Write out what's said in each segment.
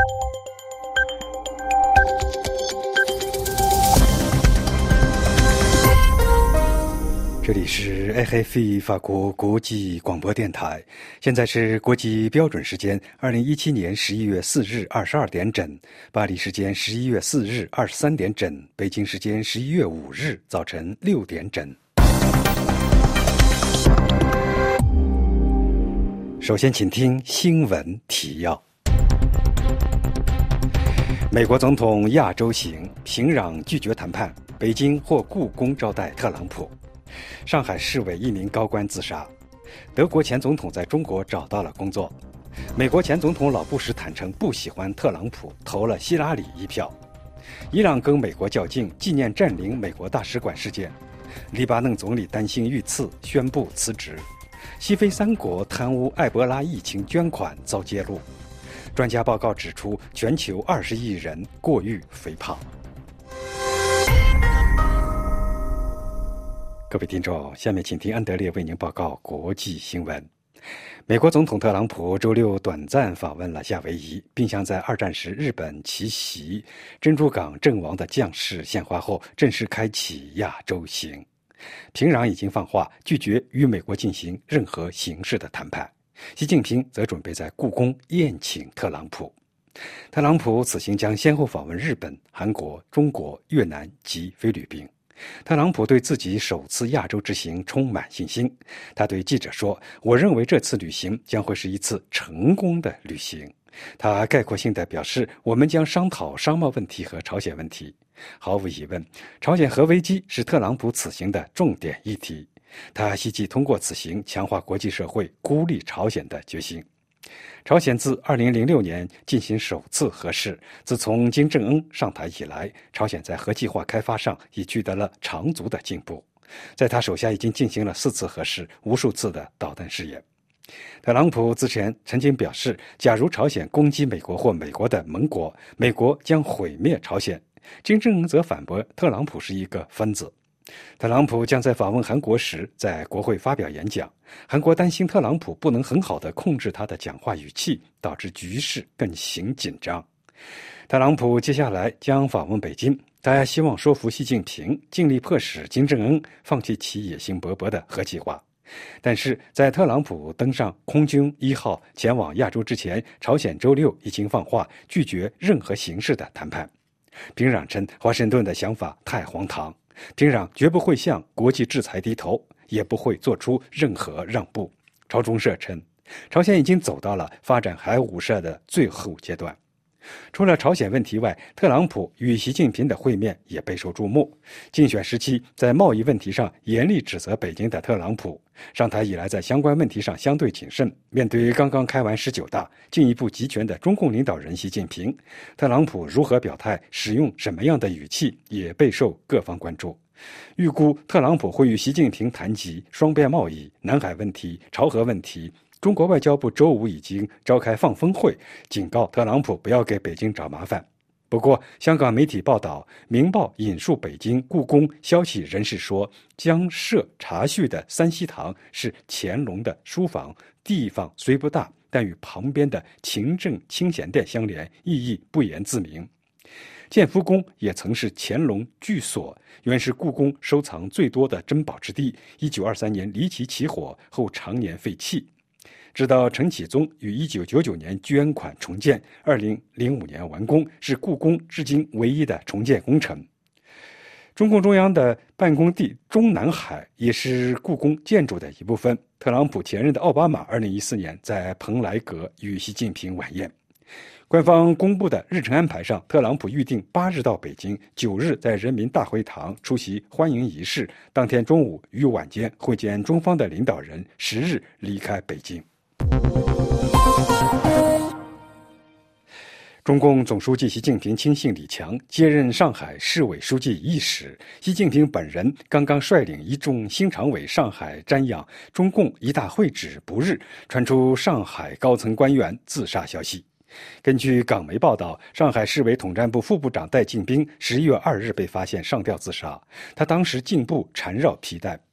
这里是 RFI 法国国际广播电台，现在是国际标准时间2017年11月4日22点整，巴黎时间11月4日23点整，北京时间11月5日早晨6点整。首先请听新闻提要。美国总统亚洲行，平壤拒绝谈判，北京或故宫招待特朗普。上海市委一名高官自杀，德国前总统在中国找到了工作，美国前总统老布什坦诚不喜欢特朗普，投了希拉里一票。伊朗跟美国较劲，纪念占领美国大使馆事件。黎巴嫩总理担心遇刺，宣布辞职。西非3国贪污埃博拉疫情捐款遭揭露，专家报告指出，全球20亿人过于肥胖。各位听众，下面请听安德烈为您报告国际新闻。美国总统特朗普周六短暂访问了夏威夷，并向在二战时日本奇袭珍珠港阵亡的将士献花后，正式开启亚洲行。平壤已经放话，拒绝与美国进行任何形式的谈判。习近平则准备在故宫宴请特朗普。特朗普此行将先后访问日本、韩国、中国、越南及菲律宾。特朗普对自己首次亚洲之行充满信心。他对记者说：“我认为这次旅行将会是一次成功的旅行。”他概括性地表示：“我们将商讨商贸问题和朝鲜问题。”毫无疑问，朝鲜核危机是特朗普此行的重点议题。他希冀通过此行强化国际社会孤立朝鲜的决心。朝鲜自2006年进行首次核试，自从金正恩上台以来，朝鲜在核计划开发上已取得了长足的进步。在他手下已经进行了4次核试，无数次的导弹试验。特朗普之前曾经表示，假如朝鲜攻击美国或美国的盟国，美国将毁灭朝鲜。金正恩则反驳特朗普是一个疯子。特朗普将在访问韩国时在国会发表演讲。韩国担心特朗普不能很好地控制他的讲话语气，导致局势更形紧张。特朗普接下来将访问北京，他希望说服习近平尽力迫使金正恩放弃其野心勃勃的核计划。但是在特朗普登上空军1号前往亚洲之前，朝鲜周六已经放话拒绝任何形式的谈判。平壤称华盛顿的想法太荒唐，平壤绝不会向国际制裁低头，也不会做出任何让步。朝中社称，朝鲜已经走到了发展核武设的最后阶段。除了朝鲜问题外，特朗普与习近平的会面也备受注目。竞选时期在贸易问题上严厉指责北京的特朗普，上台以来在相关问题上相对谨慎。面对刚刚开完19大、进一步集权的中共领导人习近平，特朗普如何表态，使用什么样的语气，也备受各方关注。预估特朗普会与习近平谈及双边贸易、南海问题、朝核问题。中国外交部周五已经召开放风会，警告特朗普不要给北京找麻烦。不过，香港媒体报道，《明报》引述北京故宫消息人士说，将设茶叙的三希堂是乾隆的书房，地方虽不大，但与旁边的勤政清闲殿相连，意义不言自明。建福宫也曾是乾隆居所，原是故宫收藏最多的珍宝之地。1923年离奇起火后，常年废弃。直到陈启宗于1999年捐款重建，2005年完工，是故宫至今唯一的重建工程。中共中央的办公地中南海也是故宫建筑的一部分。特朗普前任的奥巴马2014年在蓬莱阁与习近平晚宴。官方公布的日程安排上，特朗普预定8日到北京，9日在人民大会堂出席欢迎仪式，当天中午与晚间会见中方的领导人，10日离开北京。中共总书记习近平亲信李强接任上海市委书记一时，习近平本人刚刚率领一众新常委上海瞻仰中共一大会址不日，传出上海高层官员自杀消息。根据港媒报道，上海市委统战部副部长戴敬斌11月2日被发现上吊自杀，他当时颈部缠绕皮带，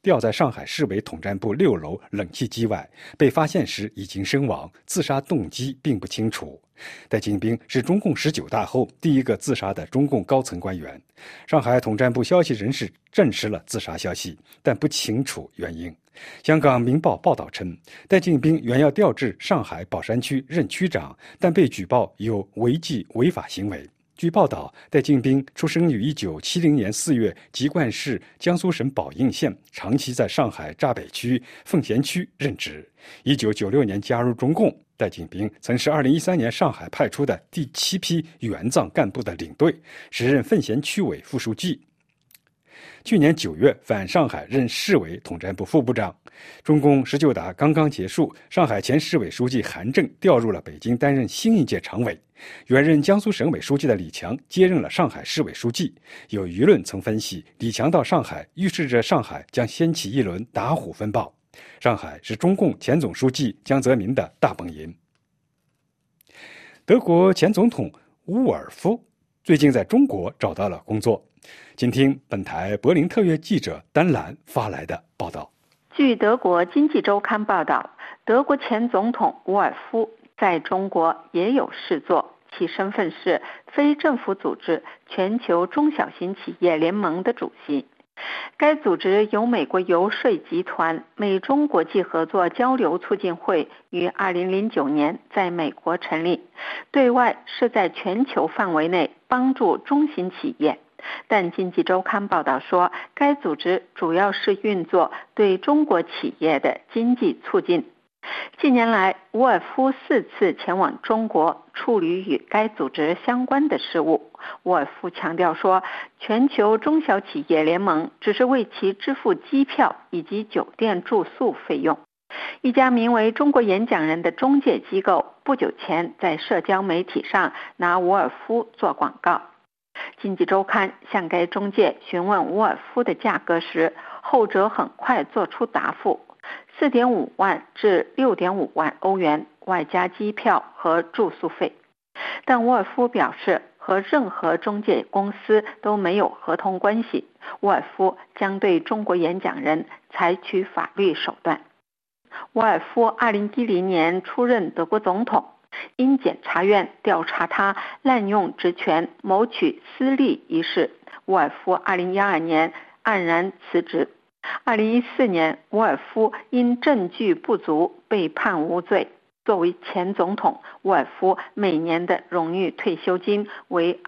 吊在上海市委统战部6楼冷气机外，被发现时已经身亡，自杀动机并不清楚。戴敬兵是中共19大后第一个自杀的中共高层官员。上海统战部消息人士证实了自杀消息，但不清楚原因。香港《明报》报道称，戴敬兵原要调至上海宝山区任区长，但被举报有违纪违法行为。据报道，戴敬兵出生于1970年4月籍贯市江苏省宝应县，长期在上海闸北区奉贤区任职。1996年加入中共。戴敬兵曾是2013年上海派出的第7批援藏干部的领队，时任奉贤区委副书记。去年9月返上海任市委统战部副部长。中共19大刚刚结束，上海前市委书记韩正调入了北京担任新一届常委。原任江苏省委书记的李强接任了上海市委书记。有舆论曾分析，李强到上海预示着上海将掀起一轮打虎风暴。上海是中共前总书记江泽民的大本营。德国前总统乌尔夫最近在中国找到了工作。请听本台柏林特约记者丹兰发来的报道。 据德国经济周刊报道，德国前总统乌尔夫在中国也有事做，其身份是非政府组织全球中小型企业联盟的主席。该组织由美国游说集团美中国际合作交流促进会于2009年在美国成立，对外是在全球范围内帮助中型企业。但经济周刊报道说，该组织主要是运作对中国企业的经济促进。近年来，乌尔夫4次前往中国处理与该组织相关的事务。乌尔夫强调说，全球中小企业联盟只是为其支付机票以及酒店住宿费用。一家名为中国演讲人的中介机构不久前在社交媒体上拿乌尔夫做广告。经济周刊向该中介询问乌尔夫的价格时，后者很快做出答复，4.5万至6.5万欧元，外加机票和住宿费。但乌尔夫表示，和任何中介公司都没有合同关系，乌尔夫将对中国演讲人采取法律手段。乌尔夫2010年出任德国总统，因检察院调查他滥用职权谋取私利一事，乌尔夫2012年黯然辞职。2014年，乌尔夫因证据不足被判无罪。作为前总统，乌尔夫每年的荣誉退休金为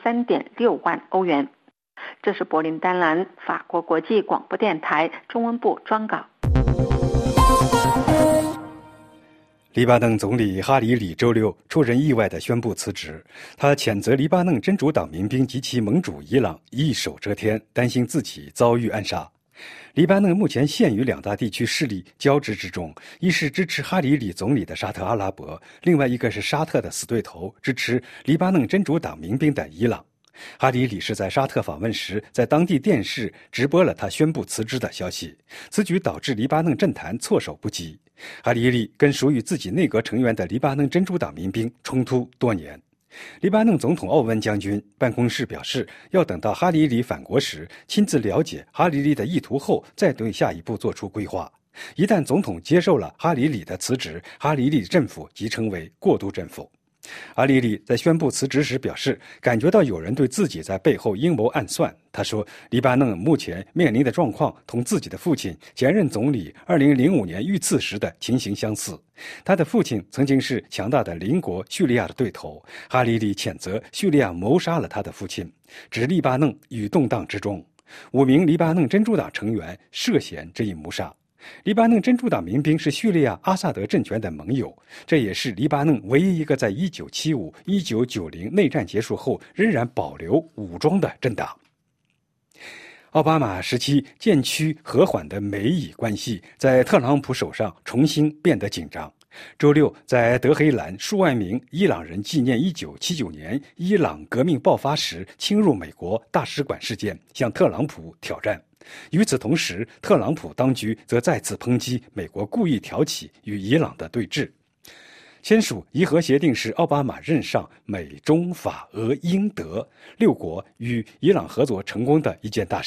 23.6万欧元。这是柏林丹兰法国国际广播电台中文部专稿。 黎巴嫩总理哈里里周六出人意外地宣布辞职，他谴责黎巴嫩真主党民兵及其盟主伊朗一手遮天，担心自己遭遇暗杀。黎巴嫩目前陷于2大地区势力交织之中，一是支持哈里里总理的沙特阿拉伯，另外一个是沙特的死对头，支持黎巴嫩真主党民兵的伊朗。哈里里是在沙特访问时，在当地电视直播了他宣布辞职的消息，此举导致黎巴嫩政坛措手不及。哈里里跟属于自己内阁成员的黎巴嫩真主党民兵冲突多年。黎巴嫩总统奥温将军办公室表示，要等到哈里里返国时，亲自了解哈里里的意图后，再对下一步做出规划。一旦总统接受了哈里里的辞职，哈里里政府即称为过渡政府。哈里里在宣布辞职时表示，感觉到有人对自己在背后阴谋暗算。他说，黎巴嫩目前面临的状况同自己的父亲前任总理2005年遇刺时的情形相似。他的父亲曾经是强大的邻国叙利亚的对头。哈里里谴责叙利亚谋杀了他的父亲，指黎巴嫩于动荡之中。5名黎巴嫩真主党成员涉嫌这一谋杀。黎巴嫩真主党民兵是叙利亚阿萨德政权的盟友，这也是黎巴嫩唯一一个在1975、1990内战结束后仍然保留武装的政党。奥巴马时期渐趋和缓的美以关系在特朗普手上重新变得紧张。周六，在德黑兰，数万名伊朗人纪念1979年伊朗革命爆发时侵入美国大使馆事件，向特朗普挑战。与此同时，特朗普当局则再次抨击美国故意挑起与伊朗的对峙。签署伊核协定是奥巴马任上美中法俄英德6国与伊朗合作成功的一件大事。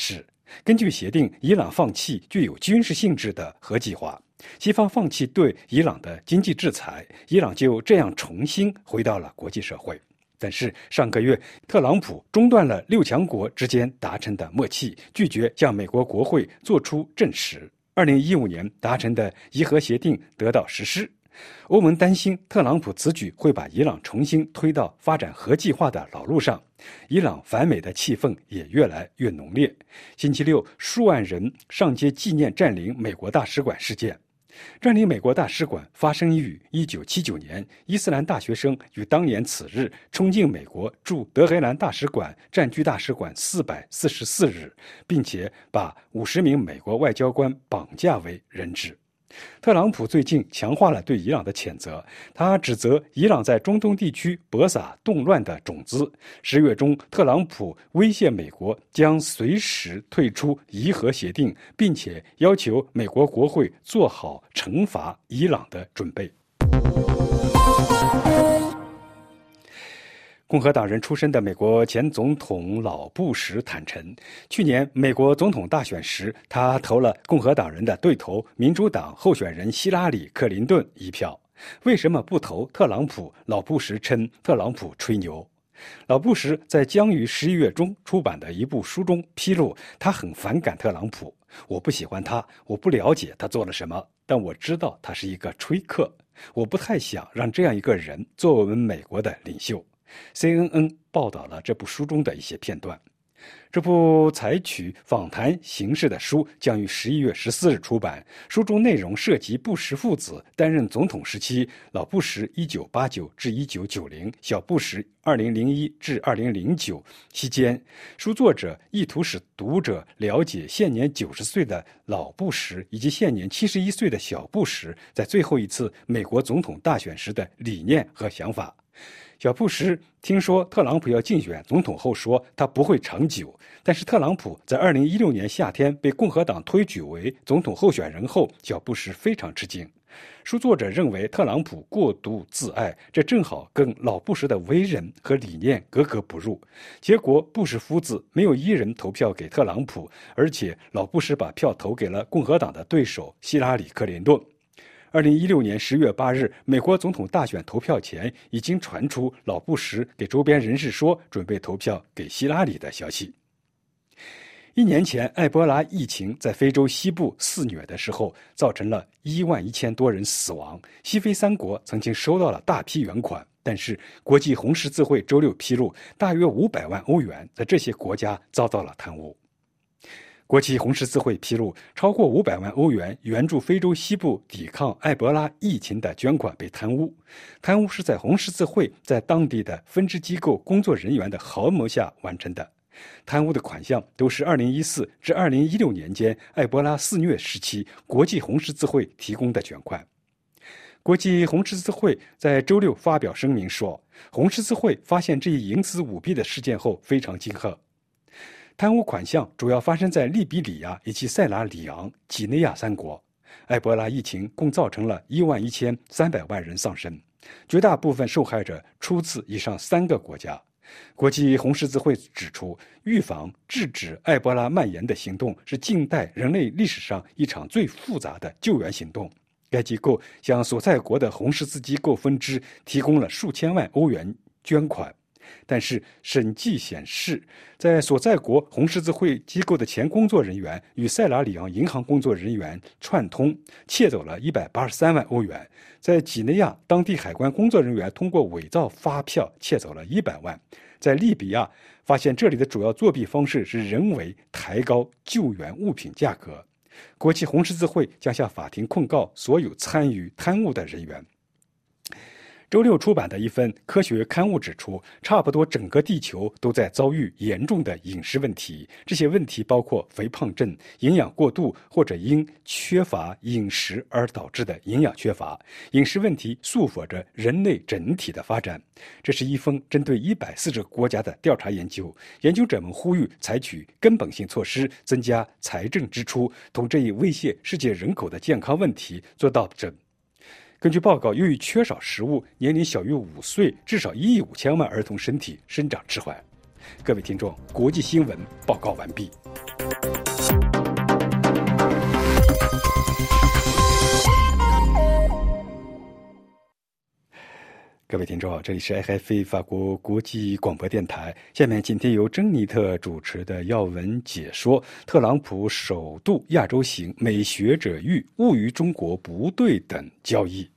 根据协定，伊朗放弃具有军事性质的核计划，西方放弃对伊朗的经济制裁，伊朗就这样重新回到了国际社会。但是上个月，特朗普中断了6强国之间达成的默契，拒绝向美国国会作出证实。2015年达成的伊核协定得到实施。欧盟担心特朗普此举会把伊朗重新推到发展核计划的老路上，伊朗反美的气氛也越来越浓烈。星期六，数万人上街纪念占领美国大使馆事件。占领美国大使馆发生于1979年，伊斯兰大学生于当年此日冲进美国驻德黑兰大使馆，占据大使馆444日，并且把50名美国外交官绑架为人质。特朗普最近强化了对伊朗的谴责，他指责伊朗在中东地区播撒动乱的种子。10月中，特朗普威胁美国将随时退出伊核协定，并且要求美国国会做好惩罚伊朗的准备。共和党人出身的美国前总统老布什坦诚，去年美国总统大选时，他投了共和党人的对头民主党候选人希拉里·克林顿一票。为什么不投特朗普？老布什称特朗普吹牛。老布什在将于11月中出版的一部书中披露，他很反感特朗普。我不喜欢他，我不了解他做了什么，但我知道他是一个吹客。我不太想让这样一个人做我们美国的领袖。CNN 报道了这部书中的一些片段。这部采取访谈形式的书将于11月14日出版。书中内容涉及布什父子担任总统时期，老布什1989至1990，小布什2001至2009期间。书作者意图使读者了解现年90岁的老布什以及现年71岁的小布什在最后一次美国总统大选时的理念和想法。小布什听说特朗普要竞选总统后说他不会长久，但是特朗普在2016年夏天被共和党推举为总统候选人后，小布什非常吃惊。书作者认为特朗普过度自爱，这正好跟老布什的为人和理念格格不入。结果布什夫子没有一人投票给特朗普，而且老布什把票投给了共和党的对手希拉里·克林顿。2016年10月8日，美国总统大选投票前，已经传出老布什给周边人士说准备投票给希拉里的消息。1年前，埃博拉疫情在非洲西部肆虐的时候，造成了11000多人死亡。西非3国曾经收到了大批援款，但是国际红十字会周六披露，大约500万欧元在这些国家遭到了贪污。国际红十字会披露，超过500万欧元援助非洲西部抵抗埃博拉疫情的捐款被贪污。贪污是在红十字会在当地的分支机构工作人员的合谋下完成的。贪污的款项都是2014至2016年间埃博拉肆虐时期国际红十字会提供的捐款。国际红十字会在周六发表声明说，红十字会发现这一营私舞弊的事件后非常惊吓。贪污款项主要发生在利比里亚以及塞拉里昂、几内亚3国。埃博拉疫情共造成了11300万人丧生，绝大部分受害者出自以上3个国家。国际红十字会指出，预防、制止埃博拉蔓延的行动是近代人类历史上一场最复杂的救援行动。该机构向所在国的红十字机构分支提供了数千万欧元捐款。但是审计显示，在所在国红十字会机构的前工作人员与塞拉里昂银行工作人员串通，窃走了183万欧元。在几内亚，当地海关工作人员通过伪造发票窃走了100万。在利比亚，发现这里的主要作弊方式是人为抬高救援物品价格。国际红十字会将向法庭控告所有参与贪污的人员。周六出版的一份科学刊物指出，差不多整个地球都在遭遇严重的饮食问题。这些问题包括肥胖症、营养过度或者因缺乏饮食而导致的营养缺乏。饮食问题束缚着人类整体的发展。这是一封针对140个国家的调查研究。研究者们呼吁采取根本性措施，增加财政支出，同这一威胁世界人口的健康问题做到整。根据报告，由于缺少食物，年龄小于5岁，至少1亿5千万儿童身体生长迟缓。各位听众，国际新闻报告完毕。 各位听众，这里是 RFI 法国国际广播电台。下面今天由珍妮特主持的要闻解说：特朗普首度亚洲行，美学者喻误于中国不对等交易。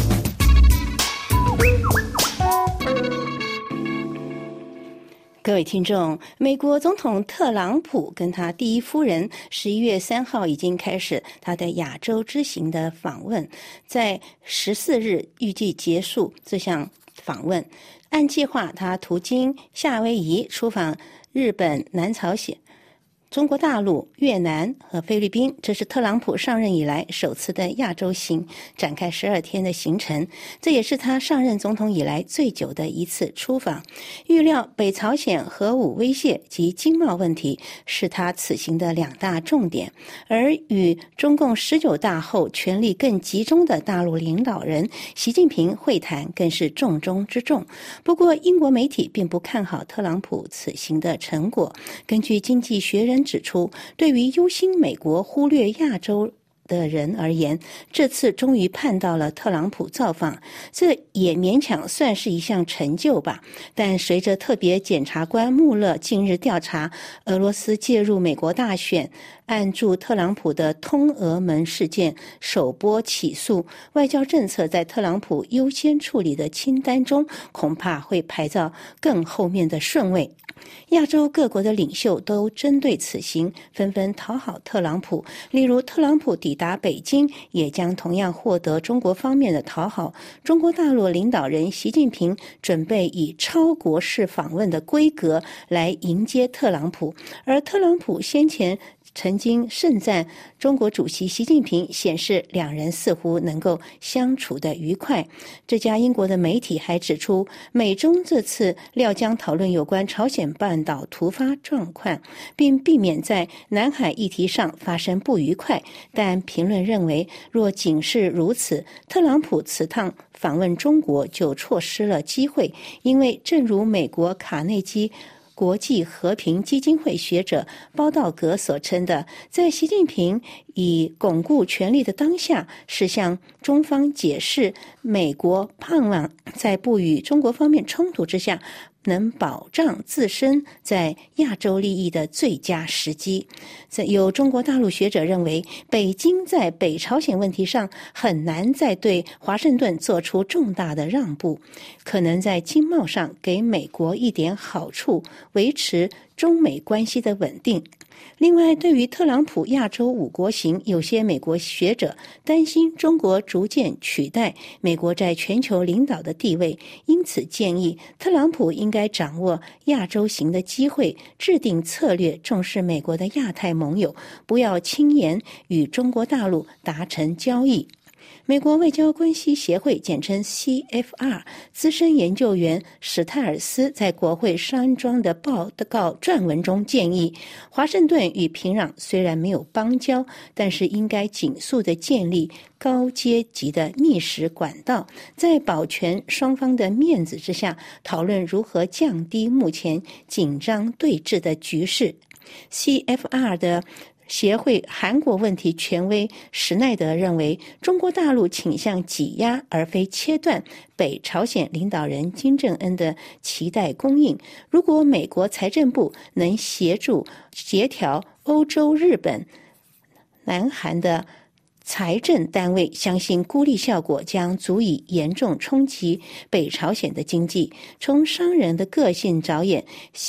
各位听众，美国总统特朗普跟他第一夫人11月3号已经开始他的亚洲之行的访问，在14日预计结束这项访问。按计划，他途经夏威夷出访日本、南朝鲜、中国大陆、越南和菲律宾，这是特朗普上任以来首次的亚洲行，展开12天的行程。这也是他上任总统以来最久的一次出访。预料北朝鲜核武威胁及经贸问题是他此行的2大重点，而与中共19大后权力更集中的大陆领导人习近平会谈更是重中之重。不过，英国媒体并不看好特朗普此行的成果。根据《经济学人》指出，对于忧心美国忽略亚洲的人而言，这次终于盼到了特朗普造访，这也勉强算是一项成就吧。但随着特别检察官穆勒近日调查俄罗斯介入美国大选，按住特朗普的通俄门事件首波起诉，外交政策在特朗普优先处理的清单中恐怕会排到更后面的顺位。亚洲各国的领袖都针对此行纷纷讨好特朗普，例如特朗普抵达北京也将同样获得中国方面的讨好。中国大陆领导人习近平准备以超国事访问的规格来迎接特朗普，而特朗普先前曾经盛赞中国主席习近平，显示两人似乎能够相处得愉快。这家英国的媒体还指出，美中这次料将讨论有关朝鲜半岛突发状况，并避免在南海议题上发生不愉快。但评论认为，若仅是如此，特朗普此趟访问中国就错失了机会，因为正如美国卡内基国际和平基金会学者包道格所称的，在习近平以巩固权力的当下，是向中方解释美国盼望在不与中国方面冲突之下，能保障自身在亚洲利益的最佳时机。有中国大陆学者认为，北京在北朝鲜问题上很难再对华盛顿做出重大的让步，可能在经贸上给美国一点好处，维持中美关系的稳定。另外，对于特朗普亚洲5国行，有些美国学者担心中国逐渐取代美国在全球领导的地位，因此建议特朗普应该掌握亚洲行的机会，制定策略，重视美国的亚太盟友，不要轻言与中国大陆达成交易。美国外交关系协会简称 CFR 资深研究员史泰尔斯在国会山庄的报告撰文中建议，华盛顿与平壤虽然没有邦交，但是应该紧速地建立高阶级的密使管道，在保全双方的面子之下，讨论如何降低目前紧张对峙的局势。CFR 的协会韩国问题权威史奈德认为，中国大陆倾向挤压而非切断北朝鲜领导人金正恩的脐带供应。如果美国财政部能协助协调欧洲、日本、南韩的财政单位，相信孤立效果将足以严重冲击北朝鲜的经济。从商人的个性着眼，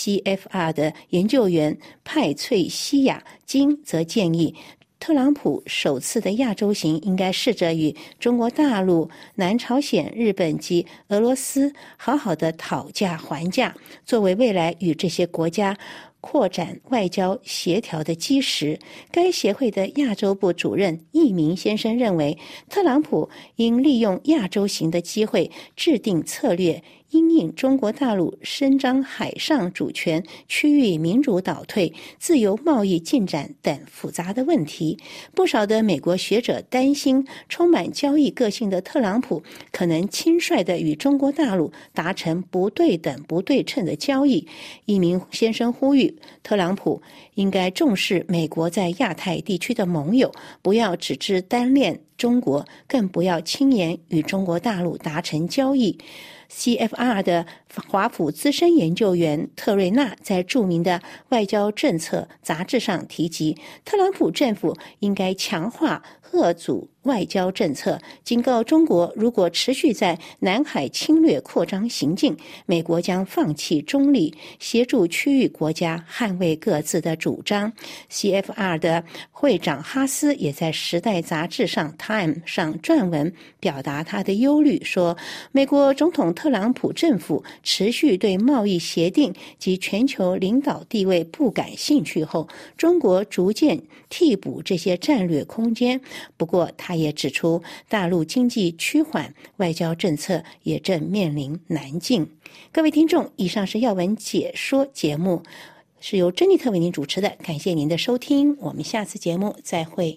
CFR 的研究员派翠西亚金则建议，特朗普首次的亚洲行应该试着与中国大陆、南朝鲜、日本及俄罗斯好好的讨价还价，作为未来与这些国家扩展外交协调的基石。该协会的亚洲部主任易明先生认为，特朗普应利用亚洲行的机会，制定策略，因应中国大陆伸张海上主权、区域民主倒退、自由贸易进展等复杂的问题。不少的美国学者担心，充满交易个性的特朗普可能轻率地与中国大陆达成不对等、不对称的交易。易明先生呼吁，特朗普应该重视美国在亚太地区的盟友，不要只知单恋中国，更不要轻言与中国大陆达成交易。 CFR 的华府资深研究员特瑞纳在著名的外交政策杂志上提及，特朗普政府应该强化遏阻外交政策，警告中国如果持续在南海侵略扩张行径，美国将放弃中立，协助区域国家捍卫各自的主张。CFR 的会长哈斯也在《时代》杂志上 Time 上撰文表达他的忧虑，说美国总统特朗普政府持续对贸易协定及全球领导地位不感兴趣后，中国逐渐替补这些战略空间。不过他也指出，大陆经济趋缓，外交政策也正面临难境。各位听众，以上是要闻解说节目，是由珍妮特为您主持的，感谢您的收听，我们下次节目再会。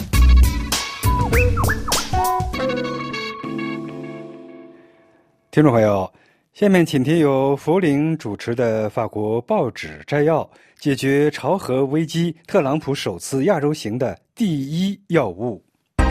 听众朋友，下面请听由福林主持的法国报纸摘要：解决朝核危机，特朗普首次亚洲行的第一要务。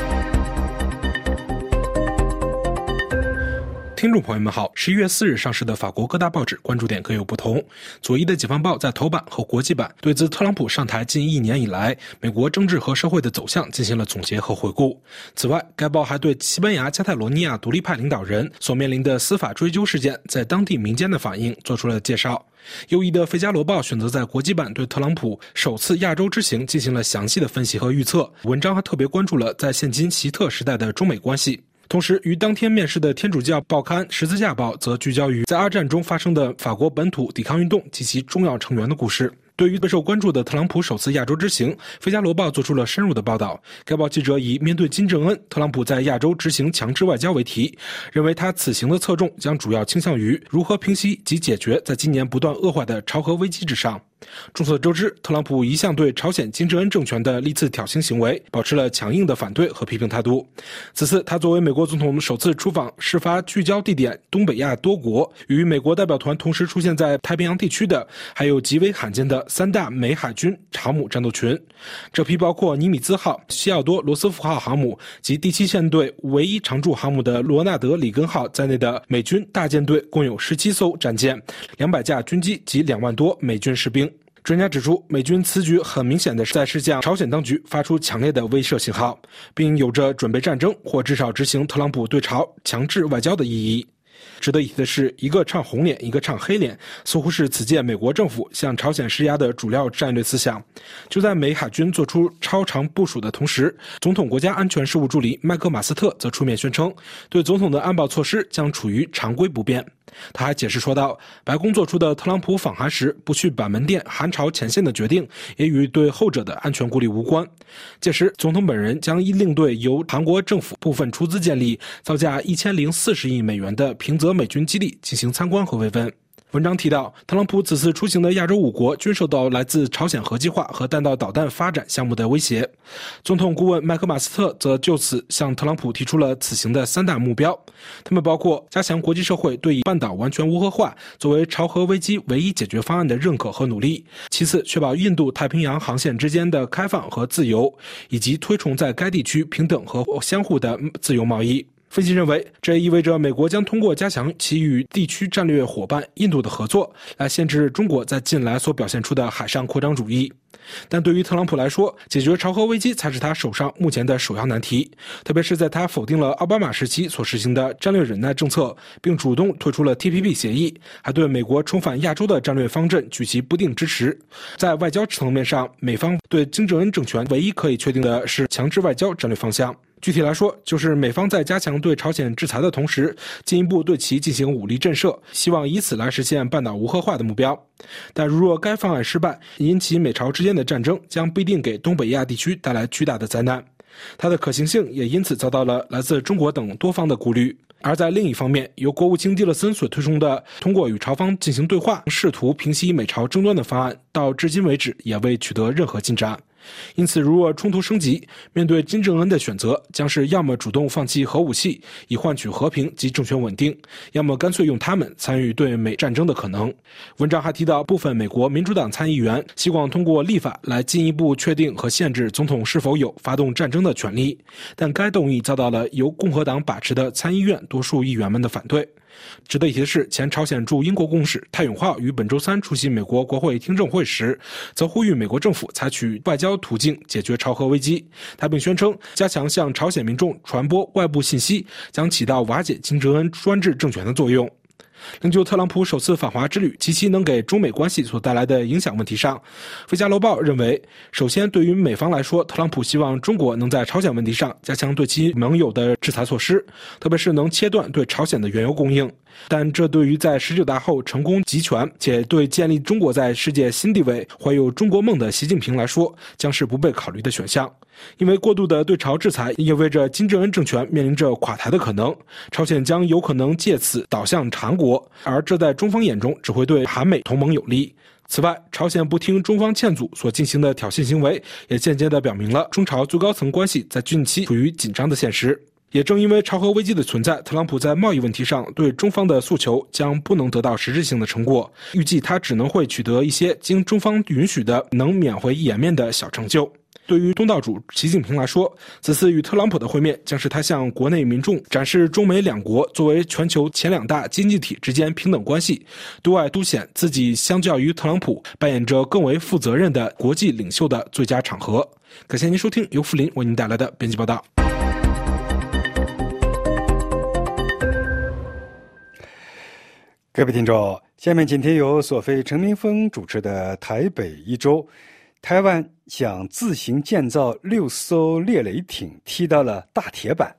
听众朋友们好，11月4日上市的法国各大报纸关注点各有不同。左翼的《解放报》在头版和国际版对自特朗普上台近1年以来美国政治和社会的走向进行了总结和回顾。此外，该报还对西班牙加泰罗尼亚独立派领导人所面临的司法追究事件在当地民间的反应做出了介绍。右翼的《费加罗报》选择在国际版对特朗普首次亚洲之行进行了详细的分析和预测，文章还特别关注了在现今希特时代的中美关系。同时，于当天面世的天主教报刊《十字架报》则聚焦于在二战中发生的法国本土抵抗运动及其重要成员的故事。对于备受关注的特朗普首次亚洲之行，《费加罗报》做出了深入的报道。该报记者以面对金正恩，特朗普在亚洲执行强制外交为题，认为他此行的侧重将主要倾向于如何平息及解决在今年不断恶化的朝核危机之上。众所周知，特朗普一向对朝鲜金正恩政权的历次挑衅行为保持了强硬的反对和批评态度。此次他作为美国总统首次出访事发聚焦地点东北亚多国，与美国代表团同时出现在太平洋地区的还有极为罕见的3大美海军航母战斗群。这批包括尼米兹号、西奥多·罗斯福号航母及第7舰队唯一常驻航母的罗纳德·里根号在内的美军大舰队共有17艘战舰、200架军机及2万多美军士兵。专家指出，美军此举很明显的在向朝鲜当局发出强烈的威慑信号，并有着准备战争或至少执行特朗普对朝强制外交的意义。值得一提的是，一个唱红脸一个唱黑脸，似乎是此届美国政府向朝鲜施压的主要战略思想。就在美海军做出超常部署的同时，总统国家安全事务助理麦克马斯特则出面宣称，对总统的安保措施将处于常规不变。他还解释说道，白宫做出的特朗普访韩时不去板门店韩朝前线的决定，也与对后者的安全顾虑无关。届时，总统本人将依另对由韩国政府部分出资建立、造价1040亿美元的平泽美军基地进行参观和慰问。文章提到，特朗普此次出行的亚洲5国均受到来自朝鲜核计划和弹道导弹发展项目的威胁。总统顾问麦克马斯特则就此向特朗普提出了此行的3大目标，他们包括加强国际社会对以半岛完全无核化作为朝核危机唯一解决方案的认可和努力，其次确保印度太平洋航线之间的开放和自由，以及推崇在该地区平等和相互的自由贸易。分析认为，这意味着美国将通过加强其与地区战略伙伴印度的合作，来限制中国在近来所表现出的海上扩张主义。但对于特朗普来说，解决朝核危机才是他手上目前的首要难题，特别是在他否定了奥巴马时期所实行的战略忍耐政策，并主动退出了 TPP 协议，还对美国重返亚洲的战略方针举其不定支持。在外交层面上，美方对金正恩政权唯一可以确定的是强制外交战略方向。具体来说，就是美方在加强对朝鲜制裁的同时，进一步对其进行武力震慑，希望以此来实现半岛无核化的目标。但如若该方案失败，引起美朝之间的战争将必定给东北亚地区带来巨大的灾难，它的可行性也因此遭到了来自中国等多方的顾虑。而在另一方面，由国务卿蒂勒森所推崇的通过与朝方进行对话，试图平息美朝争端的方案，到至今为止也未取得任何进展。因此，如若冲突升级，面对金正恩的选择将是要么主动放弃核武器以换取和平及政权稳定，要么干脆用他们参与对美战争的可能。文章还提到，部分美国民主党参议员希望通过立法来进一步确定和限制总统是否有发动战争的权利，但该动议遭到了由共和党把持的参议院多数议员们的反对。 值得一提的是，前朝鲜驻英国公使泰永浩于本周三出席美国国会听证会时，则呼吁美国政府采取外交途径解决朝核危机。他并宣称，加强向朝鲜民众传播外部信息，将起到瓦解金正恩专制政权的作用。另就特朗普首次访华之旅及其能给中美关系所带来的影响问题上，《费加罗报》认为，首先对于美方来说，特朗普希望中国能在朝鲜问题上加强对其盟友的制裁措施，特别是能切断对朝鲜的原油供应。但这对于在19大后成功集权且对建立中国在世界新地位怀有中国梦的习近平来说，将是不被考虑的选项。因为过度的对朝制裁意味着金正恩政权面临着垮台的可能，朝鲜将有可能借此倒向韩国，而这在中方眼中只会对韩美同盟有利。此外，朝鲜不听中方劝阻所进行的挑衅行为，也间接地表明了中朝最高层关系在近期处于紧张的现实。也正因为朝核危机的存在，特朗普在贸易问题上对中方的诉求将不能得到实质性的成果，预计他只能会取得一些经中方允许的能免回颜面的小成就。对于东道主习近平来说，此次与特朗普的会面将是他向国内民众展示中美两国作为全球前两大经济体之间平等关系，对外凸显自己相较于特朗普扮演着更为负责任的国际领袖的最佳场合。感谢您收听由付林为您带来的编辑报道。 各位听众，下面今天由索菲陈明峰主持的台北一周，台湾想自行建造6艘猎雷艇踢到了大铁板。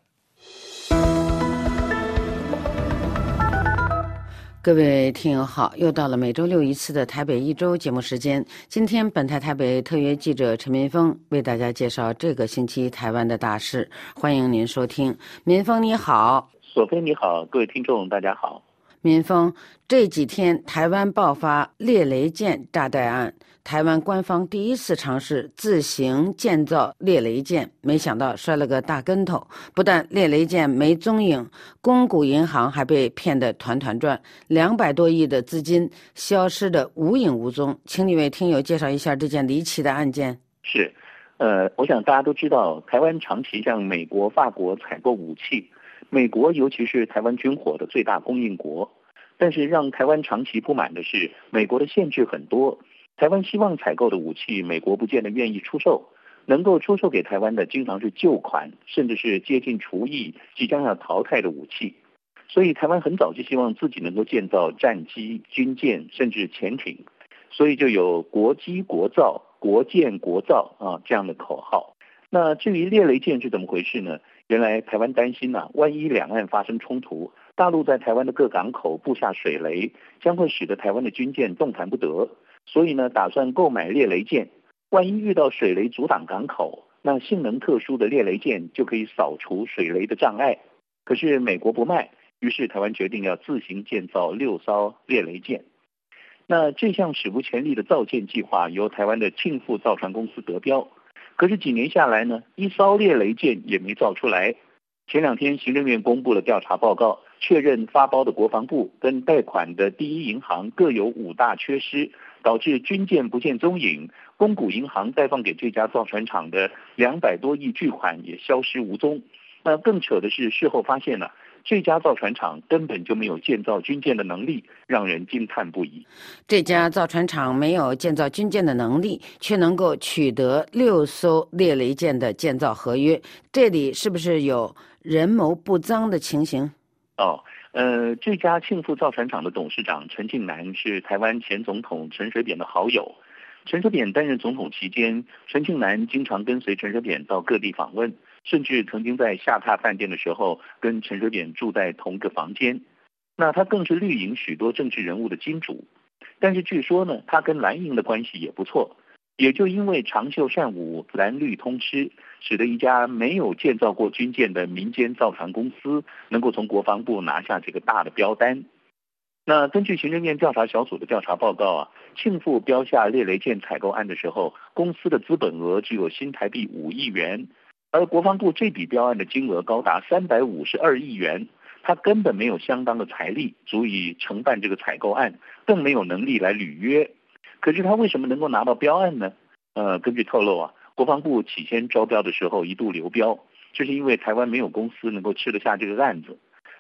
各位听友好，又到了每周六一次的台北一周节目时间。今天本台北特约记者陈明峰为大家介绍这个星期台湾的大事，欢迎您收听。民峰你好。 索菲你好，各位听众大家好。 民峰，这几天台湾爆发猎雷舰炸弹案，台湾官方第一次尝试自行建造猎雷舰，没想到摔了个大跟头，不但猎雷舰没踪影，公股银行还被骗得团团转，200多亿的资金消失得无影无踪。请你为听友介绍一下这件离奇的案件。 是，我想大家都知道，台湾长期向美国、法国采购武器，美国尤其是台湾军火的最大供应国。但是让台湾长期不满的是，美国的限制很多，台湾希望采购的武器，美国不见得愿意出售，能够出售给台湾的经常是旧款，甚至是接近除役、即将要淘汰的武器。所以台湾很早就希望自己能够建造战机、军舰，甚至潜艇，所以就有国机国造、国建国造这样的口号。那至于猎雷舰是怎么回事呢？原来台湾担心万一两岸发生冲突，大陆在台湾的各港口布下水雷，将会使得台湾的军舰动弹不得，所以呢，打算购买猎雷舰。万一遇到水雷阻挡港口，那性能特殊的猎雷舰就可以扫除水雷的障碍。可是美国不卖，于是台湾决定要自行建造6艘猎雷舰。那这项史无前例的造舰计划由台湾的庆富造船公司得标，可是几年下来呢，1艘猎雷舰也没造出来。前2天行政院公布了调查报告，确认发包的国防部跟贷款的第一银行各有5大缺失，导致军舰不见踪影，公股银行贷放给这家造船厂的200多亿巨款也消失无踪。那更扯的是，事后发现这家造船厂根本就没有建造军舰的能力，让人惊叹不已。 这家造船厂没有建造军舰的能力，却能够取得6艘猎雷舰的建造合约，这里是不是有人谋不臧的情形？ 这家庆富造船厂的董事长陈庆南是台湾前总统陈水扁的好友。陈水扁担任总统期间，陈庆南经常跟随陈水扁到各地访问，甚至曾经在下榻饭店的时候跟陈水扁住在同个房间。那他更是绿营许多政治人物的金主。但是据说呢，他跟蓝营的关系也不错。也就因为长袖善舞，蓝绿通吃，使得一家没有建造过军舰的民间造船公司能够从国防部拿下这个大的标单。那根据行政院调查小组的调查报告庆富标下猎雷舰采购案的时候，公司的资本额只有新台币5亿元，而国防部这笔标案的金额高达352亿元，他根本没有相当的财力足以承办这个采购案，更没有能力来履约。可是他为什么能够拿到标案呢？根据透露国防部起先招标的时候一度流标，这是因为台湾没有公司能够吃得下这个案子。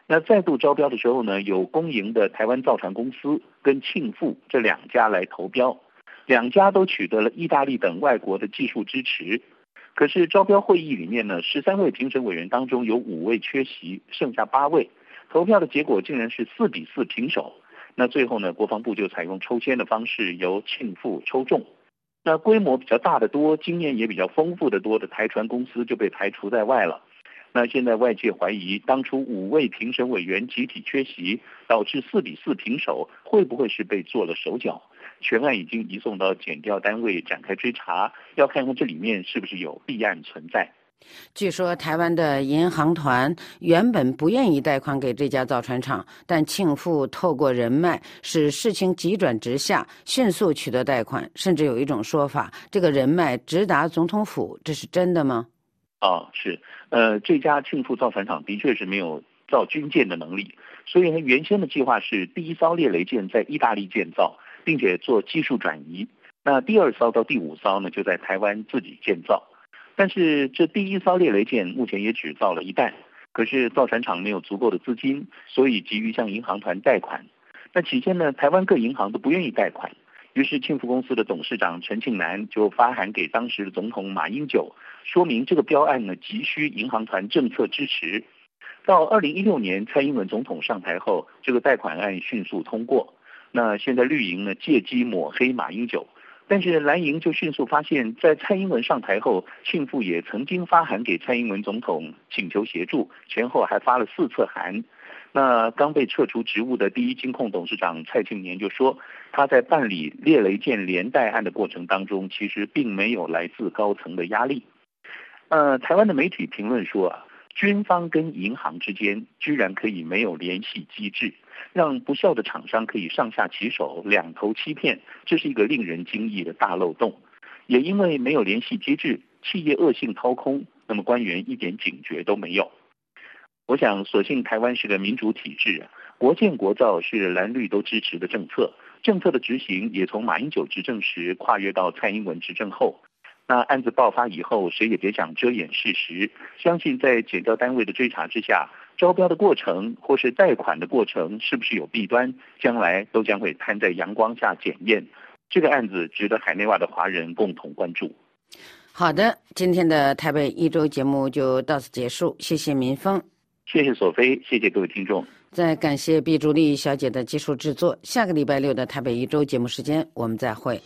那再度招标的时候呢，有公营的台湾造船公司跟庆富这2家来投标，2家都取得了意大利等外国的技术支持。可是招标会议里面呢，13位评审委员当中有5位缺席，剩下8位，投票的结果竟然是4-4平手。那最后呢，国防部就采用抽签的方式，由庆富抽中。那规模比较大的多，经验也比较丰富的多的台船公司就被排除在外了。那现在外界怀疑，当初5位评审委员集体缺席，导致4-4平手，会不会是被做了手脚？全案已经移送到检调单位展开追查，要看看这里面是不是有弊案存在。 据说台湾的银行团原本不愿意贷款给这家造船厂，但庆富透过人脉使事情急转直下，迅速取得贷款，甚至有一种说法，这个人脉直达总统府，这是真的吗？ 是，这家庆富造船厂的确是没有造军舰的能力，所以呢，原先的计划是第1艘猎雷舰在意大利建造，并且做技术转移，那第2艘到第5艘呢就在台湾自己建造。但是这第1艘猎雷舰目前也只造了1弹，可是造船厂没有足够的资金，所以急于向银行团贷款。那期间呢，台湾各银行都不愿意贷款，于是庆富公司的董事长陈庆南就发函给当时的总统马英九，说明这个标案呢急需银行团政策支持。到2016年蔡英文总统上台后，这个贷款案迅速通过。那现在绿营呢借机抹黑马英九，但是蓝营就迅速发现，在蔡英文上台后，庆富也曾经发函给蔡英文总统请求协助，前后还发了4次函。那刚被撤除职务的第一金控董事长蔡庆年就说，他在办理猎雷舰连带案的过程当中，其实并没有来自高层的压力。台湾的媒体评论说军方跟银行之间居然可以没有联系机制，让不孝的厂商可以上下其手，两头欺骗，这是一个令人惊异的大漏洞。也因为没有联系机制，企业恶性掏空，那么官员一点警觉都没有。我想所幸台湾是个民主体制，国建国造是蓝绿都支持的政策，政策的执行也从马英九执政时跨越到蔡英文执政后。那案子爆发以后，谁也别想遮掩事实，相信在检调单位的追查之下，招标的过程或是贷款的过程是不是有弊端，将来都将会摊在阳光下检验。这个案子值得海内外的华人共同关注。 好的，今天的台北一周节目就到此结束，谢谢民峰， 谢谢索菲，谢谢各位听众。 再感谢毕竹丽小姐的技术制作。下个礼拜6的台北一周节目时间，我们再会。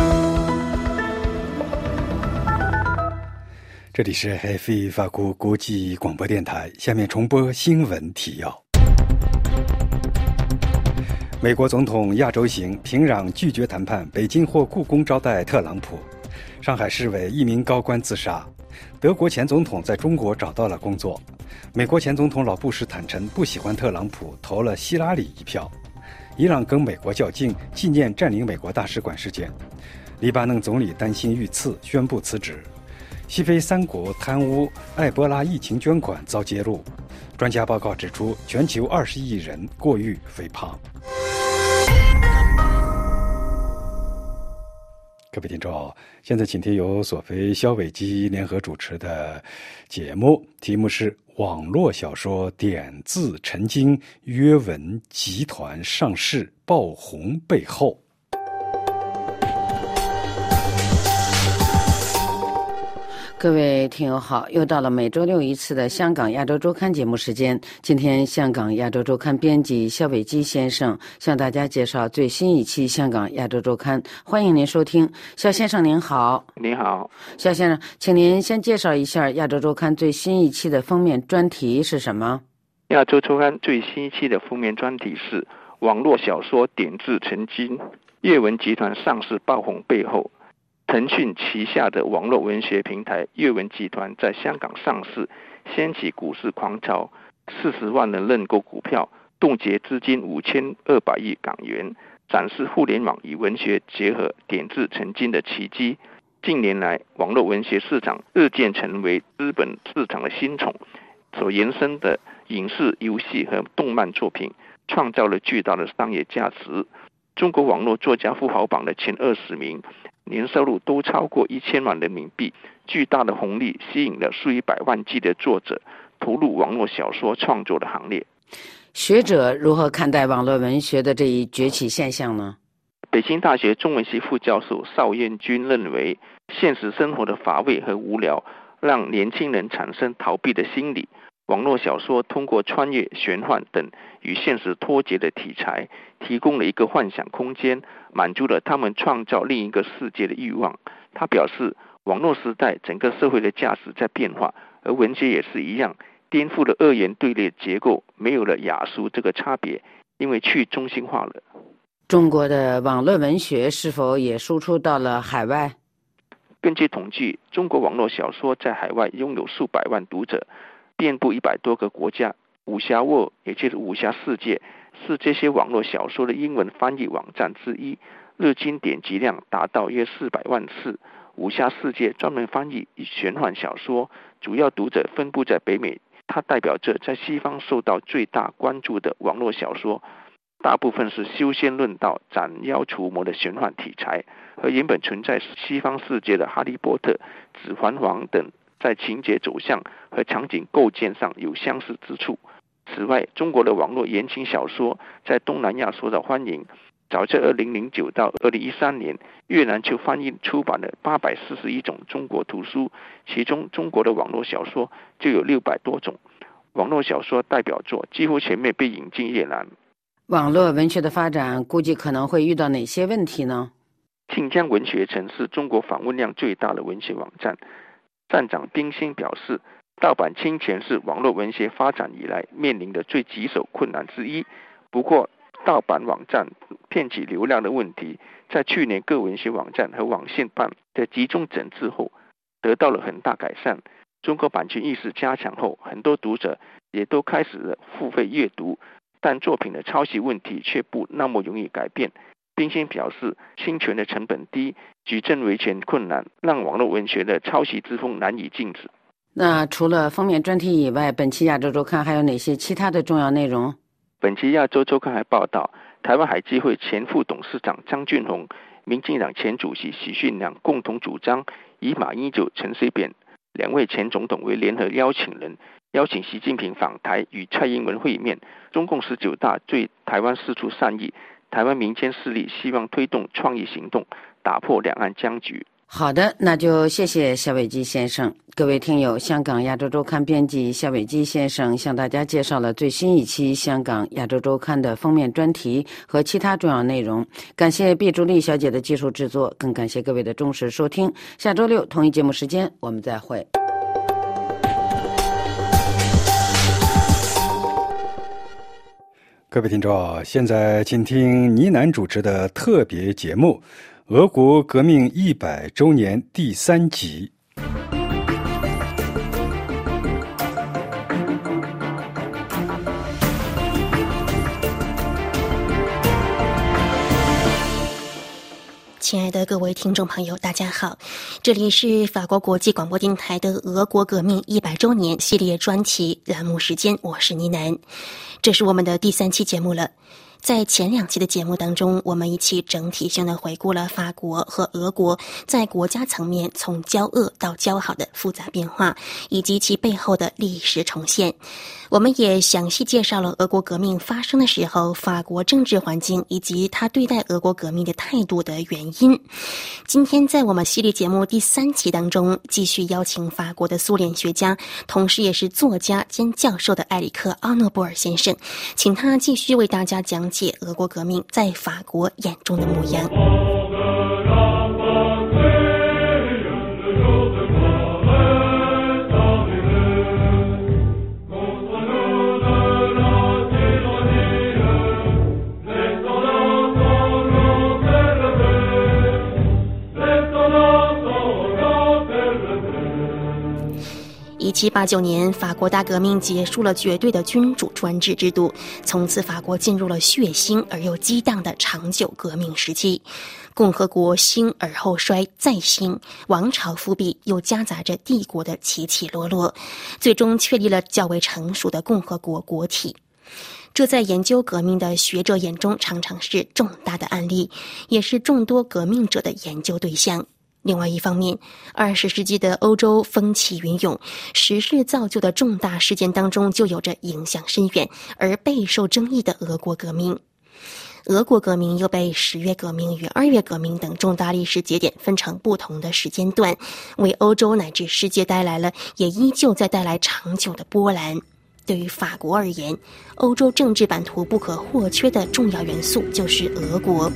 这里是 RFI 法国国际广播电台，下面重播新闻提要。美国总统亚洲行，平壤拒绝谈判，北京或故宫招待特朗普。上海市委一名高官自杀。德国前总统在中国找到了工作。美国前总统老布什坦诚不喜欢特朗普，投了希拉里一票。伊朗跟美国较劲，纪念占领美国大使馆事件。黎巴嫩总理担心遇刺，宣布辞职。西非3国贪污埃博拉疫情捐款遭揭露，专家报告指出，全球20亿人过于肥胖。各位听众，现在请听由索菲、肖伟基联合主持的节目，题目是《网络小说点字成金约文集团上市爆红背后》。 各位听友好，又到了每周6一次的香港亚洲周刊节目时间。今天香港亚洲周刊编辑肖伟基先生向大家介绍最新一期香港亚洲周刊，欢迎您收听。肖先生您好。 您好。 肖先生，请您先介绍一下亚洲周刊最新一期的封面专题是什么？ 亚洲周刊最新一期的封面专题是网络小说点字成金，阅文集团上市爆红背后。腾讯旗下的网络文学平台阅文集团在香港上市，掀起股市狂潮，40万人认购股票，冻结资金5200亿港元，展示互联网与文学结合点字成金的奇迹。近年来，网络文学市场日渐成为资本市场的新宠，所延伸的影视、游戏和动漫作品创造了巨大的商业价值。中国网络作家富豪榜的前20名年收入都超过1000万人民币，巨大的红利吸引了数以百万计的作者投入网络小说创作的行列。 学者如何看待网络文学的这一崛起现象呢？ 北京大学中文系副教授邵彦军认为，现实生活的乏味和无聊让年轻人产生逃避的心理。网络小说通过穿越、玄幻等与现实脱节的题材，提供了一个幻想空间，满足了他们创造另一个世界的欲望。他表示，网络时代整个社会的价值在变化，而文学也是一样，颠覆了二元对立结构，没有了雅俗这个差别，因为去中心化了。 中国的网络文学是否也输出到了海外？ 根据统计，中国网络小说在海外拥有数百万读者，遍布100多个国家。武侠沃，也就是武侠世界，是这些网络小说的英文翻译网站之一，日均点击量达到约400万次。武侠世界专门翻译玄幻小说，主要读者分布在北美，它代表着在西方受到最大关注的网络小说。大部分是修仙论道、斩妖除魔的玄幻题材，和原本存在西方世界的哈利波特、指环王等在情节走向和场景构建上有相似之处。此外，中国的网络言情小说在东南亚受到欢迎。早在2009到2013年，越南就翻译出版了841种中国图书，其中中国的网络小说就有600多种。网络小说代表作几乎全面被引进越南。 网络文学的发展估计可能会遇到哪些问题呢？ 晋江文学城是中国访问量最大的文学网站。站长冰心表示，盗版侵权是网络文学发展以来面临的最棘手困难之一。不过，盗版网站骗取流量的问题，在去年各文学网站和网信办的集中整治后，得到了很大改善。中国版权意识加强后，很多读者也都开始了付费阅读，但作品的抄袭问题却不那么容易改变。冰心表示，侵权的成本低，举证维权困难，让网络文学的抄袭之风难以禁止。 那除了封面专题以外，本期亚洲周刊还有哪些其他的重要内容？ 本期亚洲周刊还报道，台湾海基会前副董事长张俊宏、民进党前主席许训良共同主张，以马英九、陈水扁2位前总统为联合邀请人，邀请习近平访台与蔡英文会面。中共19大对台湾释出善意，台湾民间势力希望推动创意行动，打破两岸僵局。 好的，那就谢谢夏伟基先生。各位听友，香港亚洲周刊编辑夏伟基先生向大家介绍了最新一期香港亚洲周刊的封面专题和其他重要内容。感谢毕竹丽小姐的技术制作，更感谢各位的忠实收听。下周6同一节目时间我们再会。 各位听众，现在请听倪楠主持的特别节目《俄国革命100周年》第3集。 亲爱的各位听众朋友，大家好，这里是法国国际广播电台的俄国革命100周年系列专题栏目时间，我是倪楠，这是我们的第3期节目了。在前2期的节目当中，我们一起整体性的回顾了法国和俄国在国家层面从交恶到交好的复杂变化，以及其背后的历史重现。我们也详细介绍了俄国革命发生的时候法国政治环境以及他对待俄国革命的态度的原因。今天在我们系列节目第3期当中，继续邀请法国的苏联学家，同时也是作家兼教授的埃里克·奥诺波尔先生，请他继续为大家讲解俄国革命在法国眼中的模样。1789年，法国大革命结束了绝对的君主专制制度，从此法国进入了血腥而又激荡的长久革命时期。共和国兴而后衰，再兴，王朝复辟，又夹杂着帝国的起起落落，最终确立了较为成熟的共和国国体。这在研究革命的学者眼中常常是重大的案例，也是众多革命者的研究对象。 另外一方面，20世纪的欧洲风起云涌，时势造就的重大事件当中就有着影响深远而备受争议的俄国革命。俄国革命又被10月革命与2月革命等重大历史节点分成不同的时间段，为欧洲乃至世界带来了，也依旧在带来长久的波澜。对于法国而言，欧洲政治版图不可或缺的重要元素就是俄国。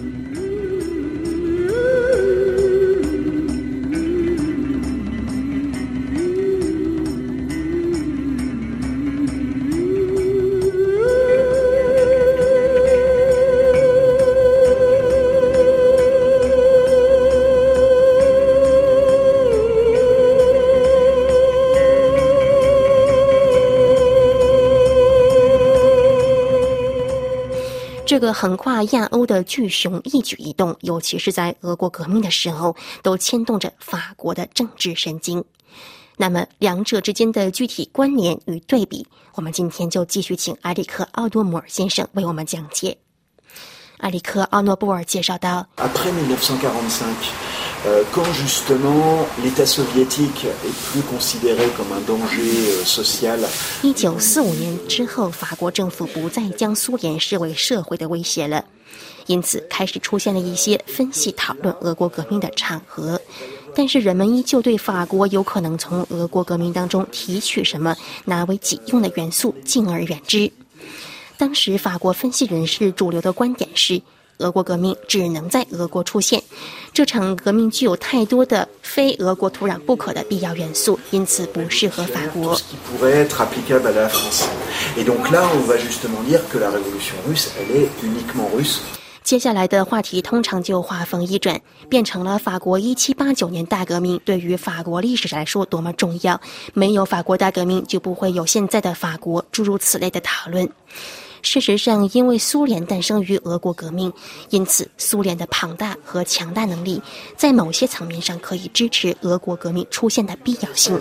这个横跨亚欧的巨熊一举一动，尤其是在俄国革命的时候，都牵动着法国的政治神经。那么两者之间的具体关联与对比，我们今天就继续请埃里克·奥诺布尔先生为我们讲解。埃里克·奥诺布尔介绍到 Après 1945,quand justement l'État soviétique est plus considéré comme un danger social. 1945年之后，法国政府不再将苏联视为社会的威胁了，因此开始出现了一些分析讨论俄国革命的场合。但是人们依旧对法国有可能从俄国革命当中提取什么拿为己用的元素敬而远之。当时法国分析人士主流的观点是，俄国革命只能在俄国出现，这场革命具有太多的非俄国土壤不可的必要元素，因此不适合法国。接下来的话题通常就话锋一转，变成了法国1789年大革命对于法国历史来说多么重要，没有法国大革命就不会有现在的法国，诸如此类的讨论。事实上，因为苏联诞生于俄国革命，因此苏联的庞大和强大能力在某些层面上可以支持俄国革命出现的必要性。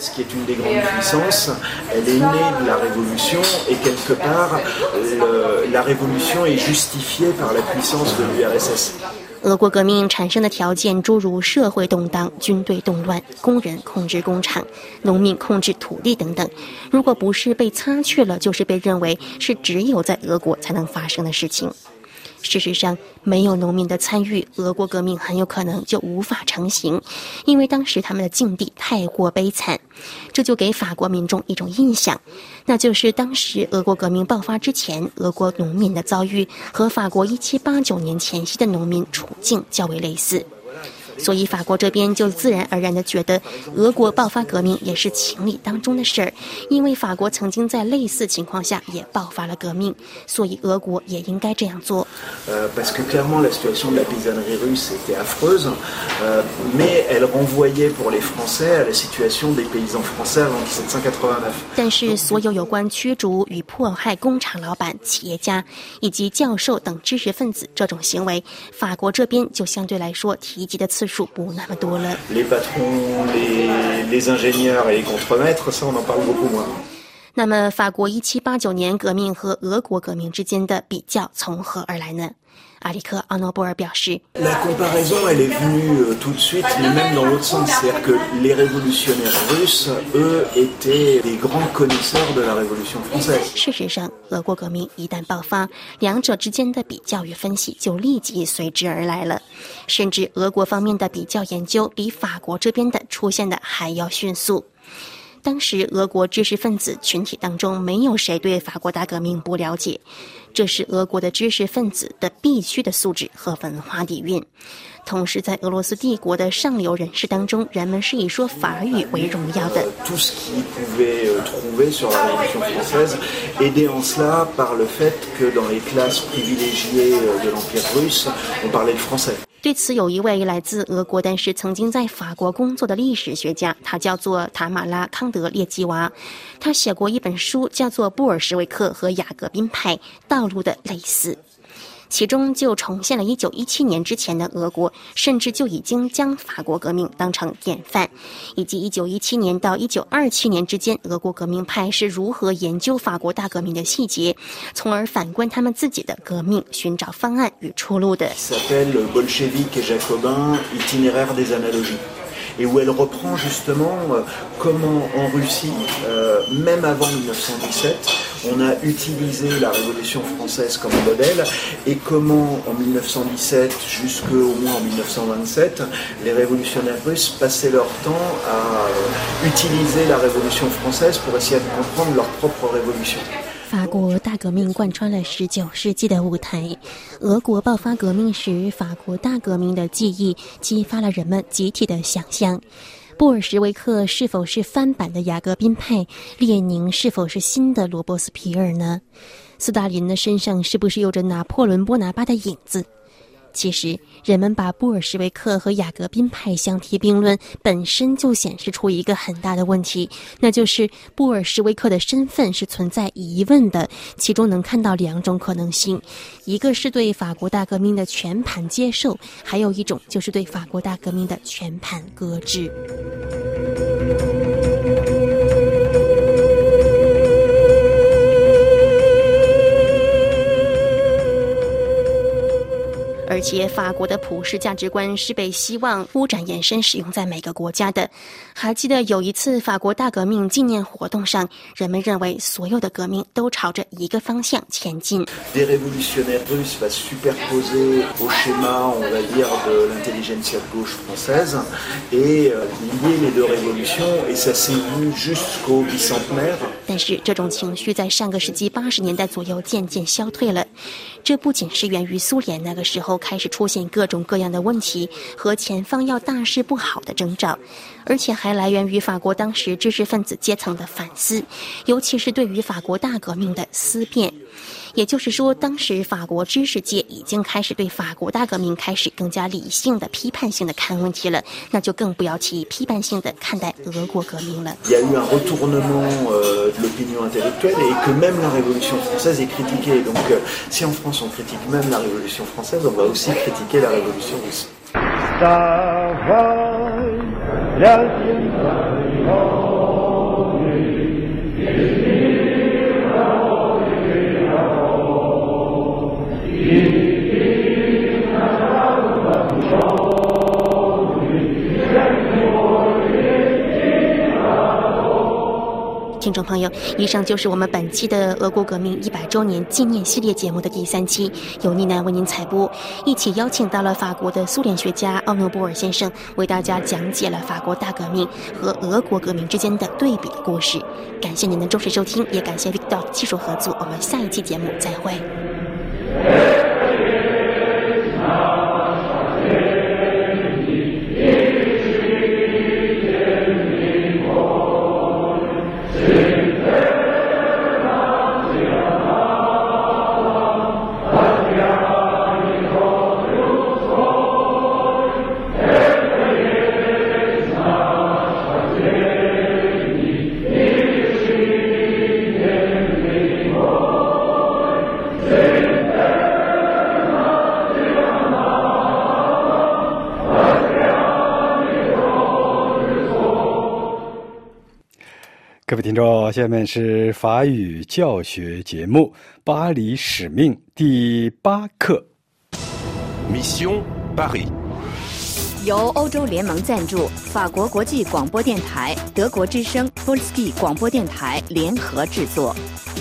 俄国革命产生的条件诸如社会动荡、军队动乱、工人控制工厂、农民控制土地等等，如果不是被擦去了，就是被认为是只有在俄国才能发生的事情。事实上，没有农民的参与，俄国革命很有可能就无法成型，因为当时他们的境地太过悲惨。这就给法国民众一种印象，那就是当时俄国革命爆发之前，俄国农民的遭遇和法国1789年前夕的农民处境较为类似。所以法国这边就自然而然地觉得俄国爆发革命也是情理当中的事儿，因为法国曾经在类似情况下也爆发了革命，所以俄国也应该这样做。 Parce que clairement la situation de la paysannerie russe était affreuse, mais elle renvoyait pour les Français à la situation des paysans français avant 1789. 但是所有有关驱逐与迫害工厂老板、企业家以及教授等知识分子这种行为，法国这边就相对来说提及的次数不那么多了。 Les patrons, les ingénieurs et les contremaîtres, ça on en parle beaucoup moins. 那么法国1789年革命和俄国革命之间的比较从何而来呢？阿里克·奥诺布尔表示 La comparaison, elle est venue tout de suite, mais même dans l'autre sens. C'est-à-dire que les révolutionnaires russes, eux, étaient des grands connaisseurs de la Révolution française. 事实上，俄国革命一旦爆发，两者之间的比较与分析就立即随之而来了。甚至俄国方面的比较研究比法国这边的出现的还要迅速。当时俄国知识分子群体当中没有谁对法国大革命不了解，这是俄国的知识分子的必须的素质和文化底蕴。同时在俄罗斯帝国的上流人士当中，人们是以说法语为荣耀的。 Tout ce qu'ils pouvaient trouver sur la Révolution française, aidé en cela par le fait que dans les classes privilégiées de l'Empire russe, on parlait le français. 对此有一位来自俄国但是曾经在法国工作的历史学家，他叫做塔马拉·康德列基娃，他写过一本书叫做《布尔什维克和雅各宾派道路的类似》，其中就重现了1917年之前的俄国，甚至就已经将法国革命当成典范，以及1917年到1927年之间俄国革命派是如何研究法国大革命的细节，从而反观他们自己的革命，寻找方案与出路的。 S'appelle bolchevique et jacobin, itinéraire des analogies. et où elle reprend justement comment en Russie, même avant 1917, on a utilisé la Révolution française comme modèle et comment en 1917 jusqu'au moins en 1927, les révolutionnaires russes passaient leur temps à utiliser la Révolution française pour essayer de comprendre leur propre révolution. 法国大革命贯穿了19世纪的舞台，俄国爆发革命时，法国大革命的记忆激发了人们集体的想象。布尔什维克是否是翻版的雅各宾派？列宁是否是新的罗伯斯皮尔呢？斯大林的身上是不是有着拿破仑波拿巴的影子？其实，人们把布尔什维克和雅各宾派相提并论，本身就显示出一个很大的问题，那就是布尔什维克的身份是存在疑问的。其中能看到2种可能性，一个是对法国大革命的全盘接受，还有一种就是对法国大革命的全盘搁置。而且法国的普世价值观是被希望铺展延伸使用在每个国家的。还记得有一次法国大革命纪念活动上，人们认为所有的革命都朝着一个方向前进。 Des révolutionnaires russes va superposer au schéma, on va dire, de l'intelligentsia de gauche française et lier les deux révolutions, et ça s'est vu jusqu'au bicentenaire. 但是这种情绪在上个世纪80年代左右渐渐消退了。这不仅是源于苏联那个时候开始出现各种各样的问题和前方要大事不好的征兆，而且还来源于法国当时知识分子阶层的反思，尤其是对于法国大革命的思辨。也就是说，当时法国知识界已经开始对法国大革命开始更加理性的批判性的看问题了，那就更不要提批判性的看待俄国革命了。 Il y a eu un retournement de l'opinion intellectuelle et que même la Révolution française est critiquée. Donc si en France on critique même la Révolution française, on va aussi critiquer la Révolution russe. 听众朋友，以上就是我们本期的俄国革命100周年纪念系列节目的第3期，由妮娜为您采播，一起邀请到了法国的苏联学家奥诺波尔先生，为大家讲解了法国大革命和俄国革命之间的对比的故事。感谢您的忠实收听，也感谢 Victor 技术合作，我们下一期节目再会。 各位听众，下面是法语教学节目《巴黎使命》第8课。 Mission Paris。 由欧洲联盟赞助，法国国际广播电台、德国之声 Polski 广播电台联合制作。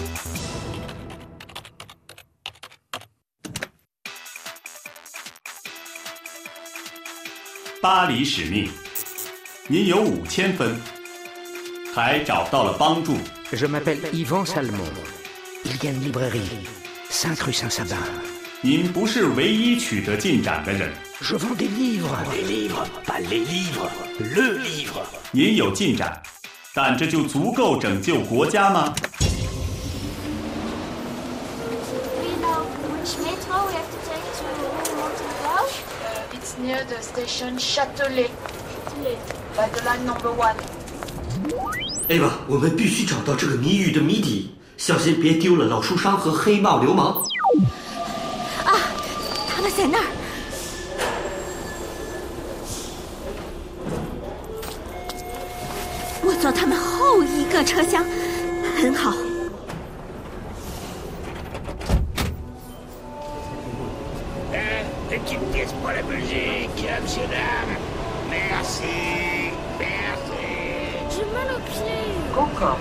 巴黎使命，您有5000分。还找到了帮助。 Je m'appelle Yvan Salmon. Il y a une librairie, 5 rue Saint-Sabin. 您不是唯一取得进展的人。 Je vends des livres. Des livres, pas les livres, le livre. 您有进展，但这就足够拯救国家吗 We know which metro we have to take to Montevideo. It's near the station Châtelet. By the line number 1. Ava， 我们必须找到这个谜语的谜底，小心别丢了老书商和黑帽流氓。 啊，他们在那儿！我坐他们后一个车厢，很好。 Ne quittez pas la musique, monsieur dame. Merci. J'ai mal aux pieds. Coco.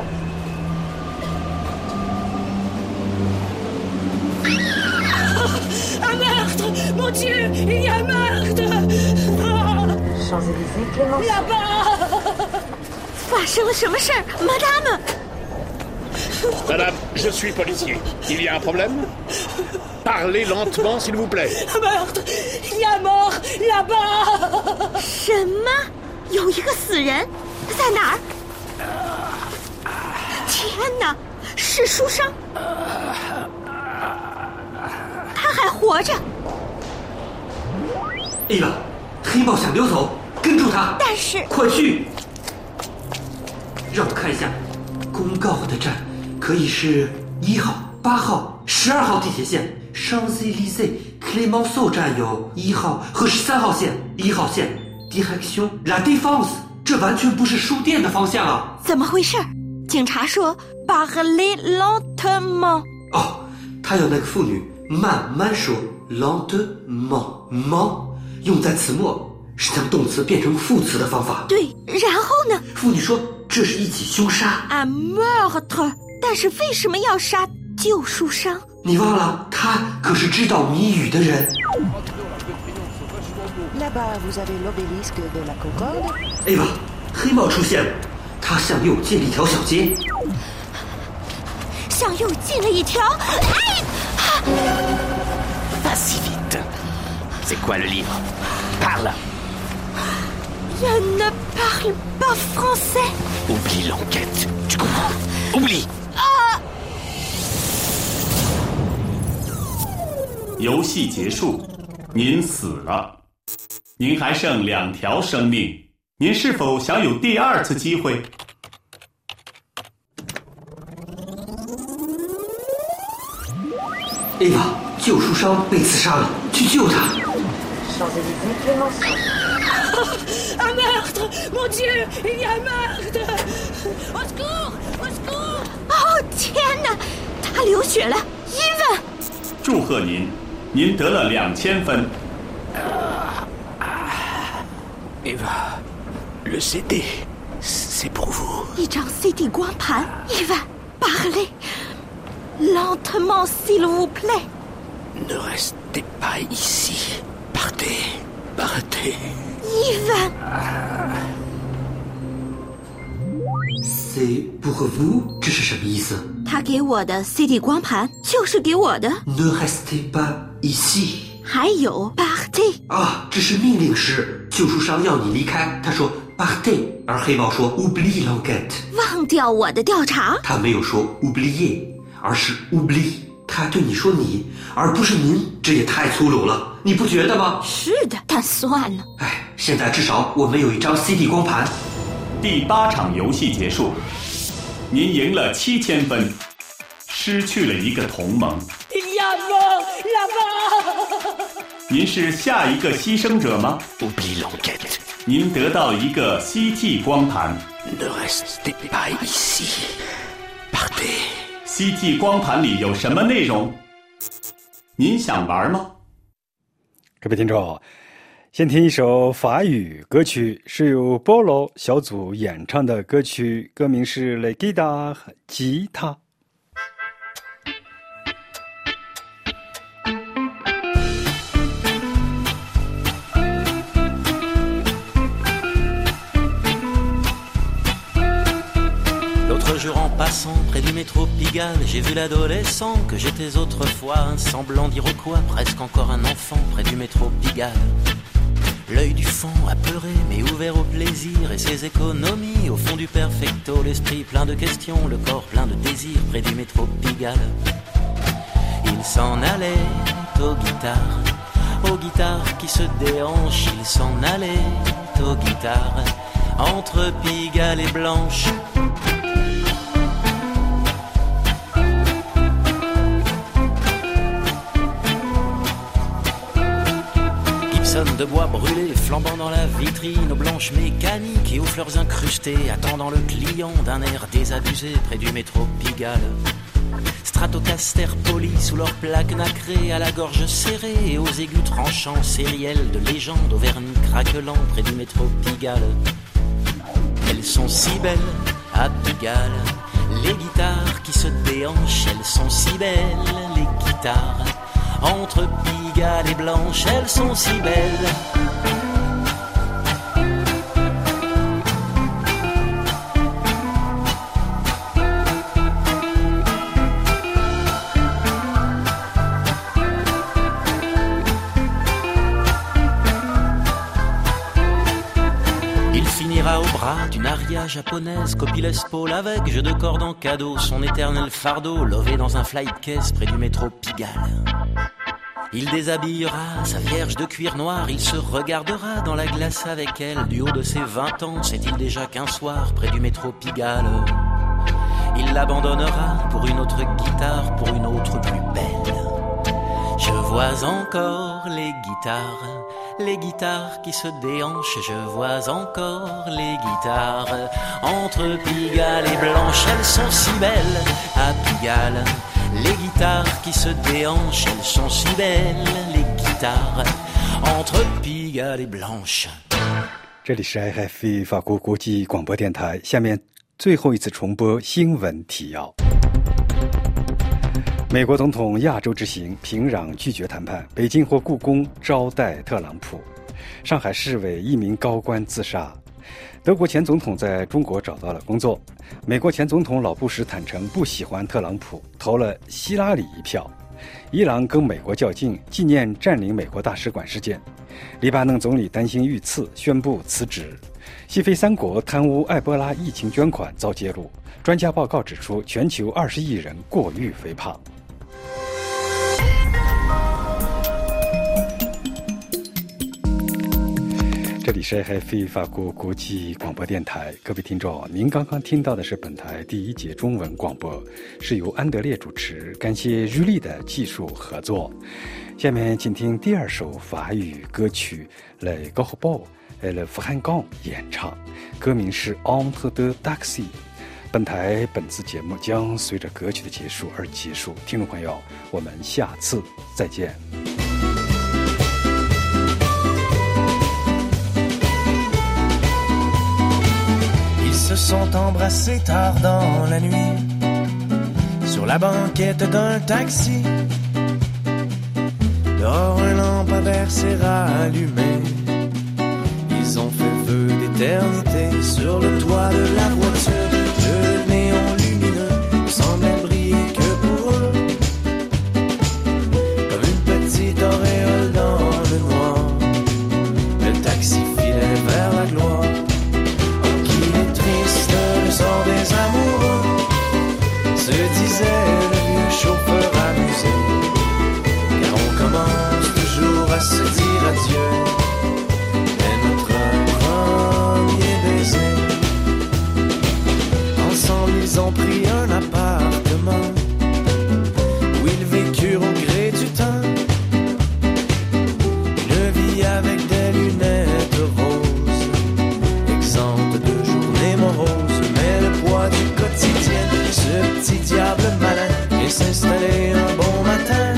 Un meurtre! Mon Dieu, il y a un meurtre! Champs-Élysées, Clémenceau. Là-bas! 发生了什么事儿 ，Madame？ Madame, je suis policier. Il y a un problème? Parlez lentement, s'il vous plaît. Un meurtre! Il y a un mort là-bas! 什么？有一个死人，在哪儿？天哪，是书生，他还活着。 伊娃，黑豹想溜走，跟住他。 但是， 快去！让我看一下，公告的站可以是1号、8号、12号地铁线。Champs-Élysées Clémenceau 站有1号和13号线。1号线 Direction La Défense， 这完全不是书店的方向啊！ 怎么回事？警察说 Parlez lentement。 哦，他要那个妇女慢慢说 lentement， 用在词末是将动词变成副词的方法。 对，然后呢？ 妇女说这是一起凶杀。 Un meurtre， 但是为什么要杀旧书商？ 你忘了，他可是知道谜语的人。 Là-bas, vous avez l'obélisque de la Concorde. 哎吧，黑豹出现了，他向右进了一条小街。 向右进了一条。哎 ！Pas si vite. C'est quoi le livre? Parle. Je ne parle pas français. Oublie l'enquête. Tu comprends? Oublie. 游戏结束，您死了，您还剩2条生命，您是否想有第2次机会？ 哎呀，旧书商被刺杀了，去救他。 Champs-Élysées, Clémenceau. Un meurtre! Mon Dieu, il y a un meurtre! Au secours! Au secours! 哦，天哪，他流血了，伊文！ 祝贺您，您得了2000分。 Eva, le CD, c'est pour vous. 一张 CD 光盘，伊文 ，Parlez lentement, s'il vous plaît. Ne restez pas ici. Partez, partez. 伊文。 C'est pour vous， 这是什么意思？ 他给我的 CD 光盘就是给我的。 Ne restez pas ici。 还有 partez 啊，这是命令式，旧书商要你离开，他说 partez， 而黑豹说 oublie l'enquête， 忘掉我的调查。 他没有说 oublier， 而是 oublie， 他对你说你，而不是您，这也太粗鲁了，你不觉得吗？ 是的，但算了。 哎，现在至少我们有一张 CD 光盘。 第8场游戏结束，您赢了7000分，失去了一个同盟。您是下一个牺牲者吗？ Oublie l'enquête. 您得到一个 CT 光盘。 Ne restez pas ici. Partez. CT 光盘里有什么内容？您想玩吗？ 各位听众，先听一首法语歌曲，是由 Bolo 小组演唱的歌曲，歌名是《La Guitare》吉他。 L'autre jour en passant près du métro Pigalle, j'ai vu l'adolescent que j'étais autrefois, un semblant d'Iroquois, presque encore un enfant près du métro Pigalle. L'œil du fond apeuré mais ouvert au plaisir et ses économies au fond du perfecto, l'esprit plein de questions, le corps plein de désirs près du métro Pigalle. Il s'en allait aux guitares qui se déhanchent, il s'en allait aux guitares entre Pigalle et Blanche. De bois brûlés, flambant dans la vitrine, aux blanches mécaniques et aux fleurs incrustées, attendant le client d'un air désabusé près du métro Pigalle. Stratocaster polis sous leurs plaques nacrées, à la gorge serrée et aux aigus tranchants sériels de légendes au vernis craquelant près du métro Pigalle. elles sont si belles à Pigalle. Les guitares qui se déhanchent, elles sont si belles, les guitares. Entre Pigalle et Blanche, elles sont si belles. Au bras d'une aria japonaise, copiless Paul avec jeu de cordes en cadeau, son éternel fardeau, lové dans un flight case près du métro Pigalle. Il déshabillera sa vierge de cuir noir, il se regardera dans la glace avec elle, du haut de ses 20 ans, sait-il déjà qu'un soir, près du métro Pigalle, il l'abandonnera pour une autre guitare, pour une autre plus belle. Je vois encore les guitares qui se déhanchent, je vois encore les guitares. Entre Pigalle et Blanche, elles sont si belles à Pigalle. Les guitares qui se déhanchent, elles sont si belles, les guitares. Entre Pigalle et Blanche。 这里是 IFV 法国国际广播电台，下面最后一次重播新闻提要。美国总统亚洲之行，平壤拒绝谈判，北京或故宫招待特朗普。上海市委一名高官自杀。德国前总统在中国找到了工作。美国前总统老布什坦诚不喜欢特朗普，投了希拉里一票。伊朗跟美国较劲，纪念占领美国大使馆事件。黎巴嫩总理担心遇刺，宣布辞职。西非三国贪污埃博拉疫情捐款遭揭露，专家报告指出，全球20亿人过于肥胖。这里是 IFV 法国国际广播电台，各位听众，您刚刚听到的是本台第一节中文广播，是由安德烈主持，感谢日丽的技术合作。下面请听第二首法语歌曲《Le Corbeau et le Fringant》演唱，歌名是《Entre deux Taxis》。本台本次节目将随着歌曲的结束而结束，听众朋友，我们下次再见。 Se sont embrassés tard dans la nuit sur la banquette d'un taxi. Dehors un lampadaire s'est rallumé. Ils ont fait feu d'éternité sur le toit de la voiture. Le néon lumineux semblait briller que pour eux, comme une petite auréole dans le noir. Le taxi filait vers la gloire. Sort des amoureux, se disait le vieux chauffeur amusé, car on commence toujours à se dire adieu. Et notre premier baiser, ensemble ils ont pris un appartement où ils vécurent au gré du temps, une vie avec des lunettes roses, exempte de journées moroses. Du quotidien, ce petit diable malin vient s'installer un bon matin.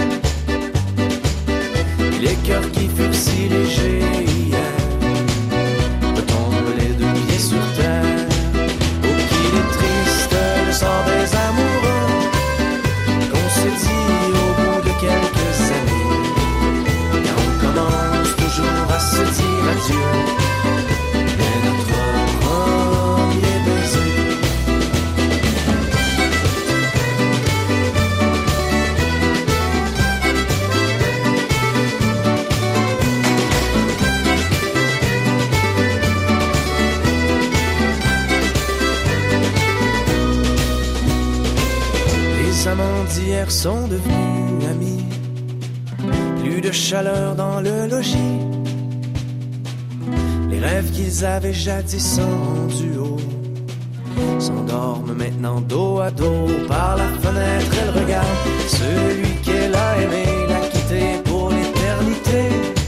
Les cœurs qui furent si légers hier retombent les deux pieds sur terre. Oh, qu'il est triste le sort des amoureux, qu'on se dit au bout de quelques années, car on commence toujours à se dire adieu. Mais notre premier baiser, les amants d'hier sont devenus amis. Plus de chaleur dans le logis. Les rêves qu'ils avaient jadis en duo s'endorment maintenant dos à dos. Par la fenêtre, elle regarde celui qu'elle a aimé, l'a quitté pour l'éternité.